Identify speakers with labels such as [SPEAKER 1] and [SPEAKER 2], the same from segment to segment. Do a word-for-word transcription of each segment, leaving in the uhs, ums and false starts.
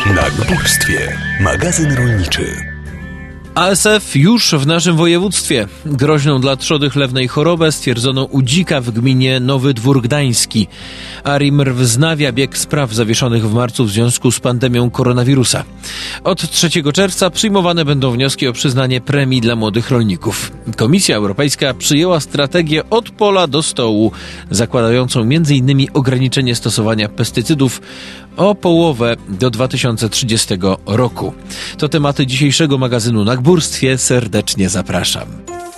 [SPEAKER 1] Na Górstwie. Magazyn rolniczy.
[SPEAKER 2] A S F już w naszym województwie. Groźną dla trzody chlewnej chorobę stwierdzono u dzika w gminie Nowy Dwór Gdański. ARiMR wznawia bieg spraw zawieszonych w marcu w związku z pandemią koronawirusa. Od trzeciego czerwca przyjmowane będą wnioski o przyznanie premii dla młodych rolników. Komisja Europejska przyjęła strategię od pola do stołu, zakładającą między innymi ograniczenie stosowania pestycydów o połowę do dwa tysiące trzydziestego roku. To tematy dzisiejszego magazynu Na Górstwie. Serdecznie zapraszam.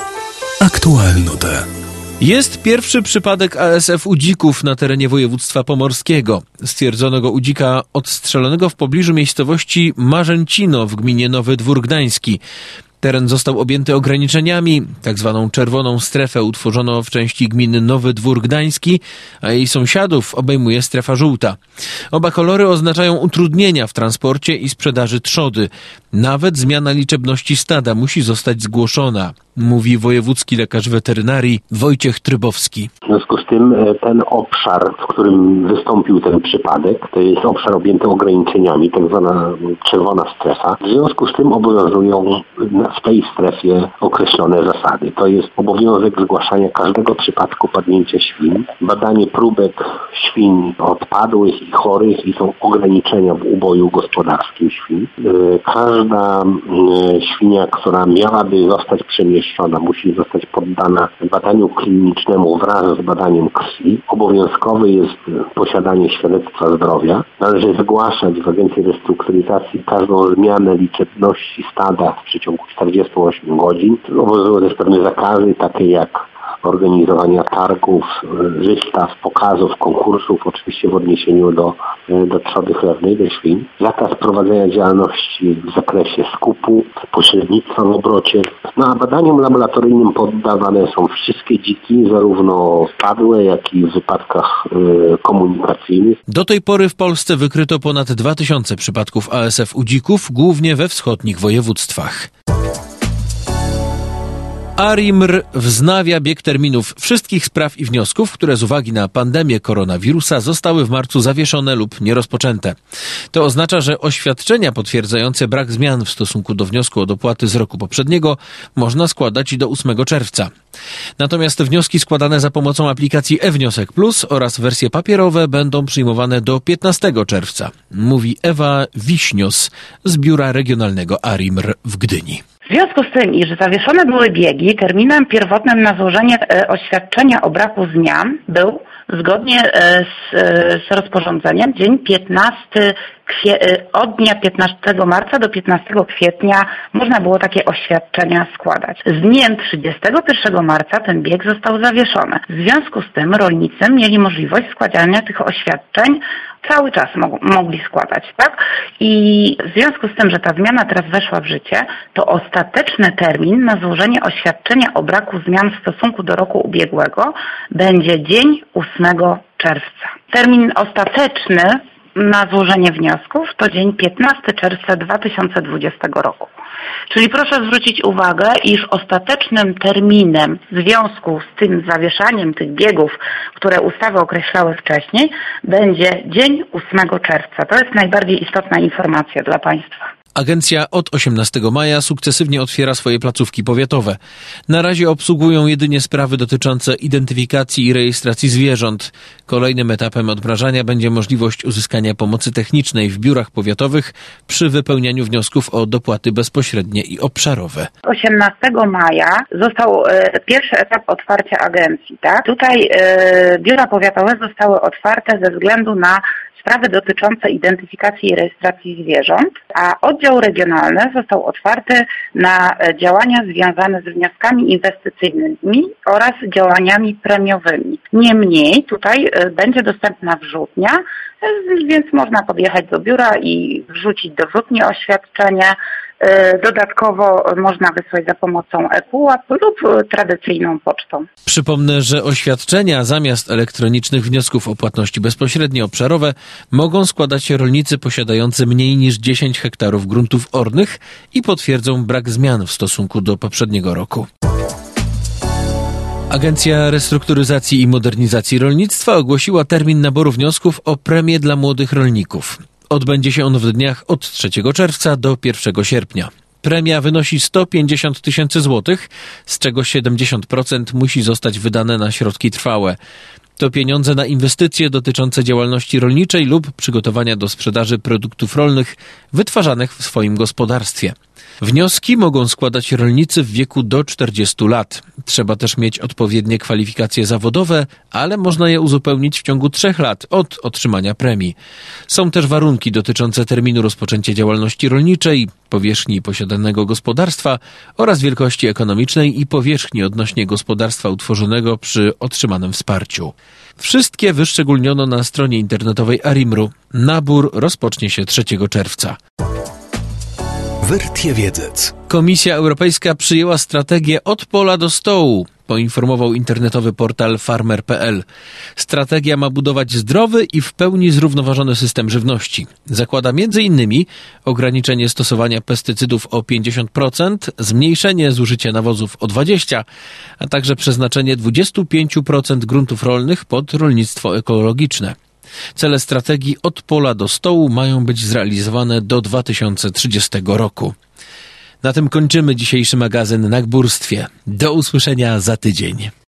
[SPEAKER 1] Aktualnote.
[SPEAKER 2] Jest pierwszy przypadek A S F u dzików na terenie województwa pomorskiego. Stwierdzono go u dzika odstrzelonego w pobliżu miejscowości Marzęcino w gminie Nowy Dwór Gdański. Teren został objęty ograniczeniami. Tak zwaną czerwoną strefę utworzono w części gminy Nowy Dwór Gdański, a jej sąsiadów obejmuje strefa żółta. Oba kolory oznaczają utrudnienia w transporcie i sprzedaży trzody. Nawet zmiana liczebności stada musi zostać zgłoszona, mówi wojewódzki lekarz weterynarii Wojciech Trybowski.
[SPEAKER 3] W związku z tym ten obszar, w którym wystąpił ten przypadek, to jest obszar objęty ograniczeniami, tak zwana czerwona strefa. W związku z tym obowiązują w tej strefie określone zasady. To jest obowiązek zgłaszania każdego przypadku padnięcia świń, badanie próbek świń odpadłych i chorych i są ograniczenia w uboju gospodarskim świń. Każda świnia, która miałaby zostać przemieszczona, musi zostać poddana badaniu klinicznemu wraz z badaniem krwi. Obowiązkowe jest posiadanie świadectwa zdrowia. Należy zgłaszać w Agencji Restrukturyzacji każdą zmianę liczebności stada w przeciągu czterdziestu ośmiu godzin. Obowiązują też pewne zakazy, takie jak organizowania targów, wystaw, pokazów, konkursów, oczywiście w odniesieniu do, do trzody chlewnej, do świń. Zakaz prowadzenia działalności w zakresie skupu, pośrednictwa w obrocie. No a badaniom laboratoryjnym poddawane są wszystkie dziki, zarówno padłe, jak i w wypadkach y, komunikacyjnych.
[SPEAKER 2] Do tej pory w Polsce wykryto ponad dwa tysiące przypadków A S F u dzików, głównie we wschodnich województwach. ARiMR wznawia bieg terminów wszystkich spraw i wniosków, które z uwagi na pandemię koronawirusa zostały w marcu zawieszone lub nierozpoczęte. To oznacza, że oświadczenia potwierdzające brak zmian w stosunku do wniosku o dopłaty z roku poprzedniego można składać do ósmego czerwca. Natomiast wnioski składane za pomocą aplikacji e-Wniosek Plus oraz wersje papierowe będą przyjmowane do piętnastego czerwca, mówi Ewa Wiśnios z Biura Regionalnego ARiMR w Gdyni.
[SPEAKER 4] W związku z tym, iż zawieszone były biegi, terminem pierwotnym na złożenie e, oświadczenia o braku zmian był zgodnie e, z, e, z rozporządzeniem dzień piętnastego kwie, e, od dnia piętnastego marca do piętnastego kwietnia można było takie oświadczenia składać. Z dniem trzydziestego pierwszego marca ten bieg został zawieszony. W związku z tym rolnicy mieli możliwość składania tych oświadczeń cały czas mo- mogli składać, tak? I w związku z tym, że ta zmiana teraz weszła w życie, to ostateczny termin na złożenie oświadczenia o braku zmian w stosunku do roku ubiegłego będzie dzień ósmego czerwca. Termin ostateczny na złożenie wniosków to dzień piętnastego czerwca dwa tysiące dwudziestego roku. Czyli proszę zwrócić uwagę, iż ostatecznym terminem w związku z tym zawieszaniem tych biegów, które ustawy określały wcześniej, będzie dzień ósmego czerwca. To jest najbardziej istotna informacja dla Państwa.
[SPEAKER 2] Agencja od osiemnastego maja sukcesywnie otwiera swoje placówki powiatowe. Na razie obsługują jedynie sprawy dotyczące identyfikacji i rejestracji zwierząt. Kolejnym etapem odmrażania będzie możliwość uzyskania pomocy technicznej w biurach powiatowych przy wypełnianiu wniosków o dopłaty bezpośrednie i obszarowe.
[SPEAKER 4] osiemnastego maja został e, pierwszy etap otwarcia agencji. Tak? Tutaj e, biura powiatowe zostały otwarte ze względu na sprawy dotyczące identyfikacji i rejestracji zwierząt, a oddział regionalny został otwarty na działania związane z wnioskami inwestycyjnymi oraz działaniami premiowymi. Niemniej tutaj będzie dostępna wrzutnia, więc można podjechać do biura i wrzucić do wrzutni oświadczenie. Dodatkowo można wysłać za pomocą ePUAP lub tradycyjną pocztą.
[SPEAKER 2] Przypomnę, że oświadczenia zamiast elektronicznych wniosków o płatności bezpośrednie obszarowe mogą składać rolnicy posiadający mniej niż dziesięć hektarów gruntów ornych i potwierdzą brak zmian w stosunku do poprzedniego roku. Agencja Restrukturyzacji i Modernizacji Rolnictwa ogłosiła termin naboru wniosków o premię dla młodych rolników. Odbędzie się on w dniach od trzeciego czerwca do pierwszego sierpnia. Premia wynosi sto pięćdziesiąt tysięcy złotych, z czego siedemdziesiąt procent musi zostać wydane na środki trwałe. To pieniądze na inwestycje dotyczące działalności rolniczej lub przygotowania do sprzedaży produktów rolnych wytwarzanych w swoim gospodarstwie. Wnioski mogą składać rolnicy w wieku do czterdziestu lat. Trzeba też mieć odpowiednie kwalifikacje zawodowe, ale można je uzupełnić w ciągu trzech lat od otrzymania premii. Są też warunki dotyczące terminu rozpoczęcia działalności rolniczej, powierzchni posiadanego gospodarstwa oraz wielkości ekonomicznej i powierzchni odnośnie gospodarstwa utworzonego przy otrzymanym wsparciu. Wszystkie wyszczególniono na stronie internetowej Arimru. Nabór rozpocznie się trzeciego czerwca.
[SPEAKER 1] Wertiewiedzec.
[SPEAKER 2] Komisja Europejska przyjęła strategię od pola do stołu, poinformował internetowy portal farmer kropka p l. Strategia ma budować zdrowy i w pełni zrównoważony system żywności. Zakłada między innymi ograniczenie stosowania pestycydów o pięćdziesiąt procent, zmniejszenie zużycia nawozów o dwadzieścia procent, a także przeznaczenie dwadzieścia pięć procent gruntów rolnych pod rolnictwo ekologiczne. Cele strategii od pola do stołu mają być zrealizowane do dwa tysiące trzydziestego roku. Na tym kończymy dzisiejszy magazyn na Górstwie. Do usłyszenia za tydzień.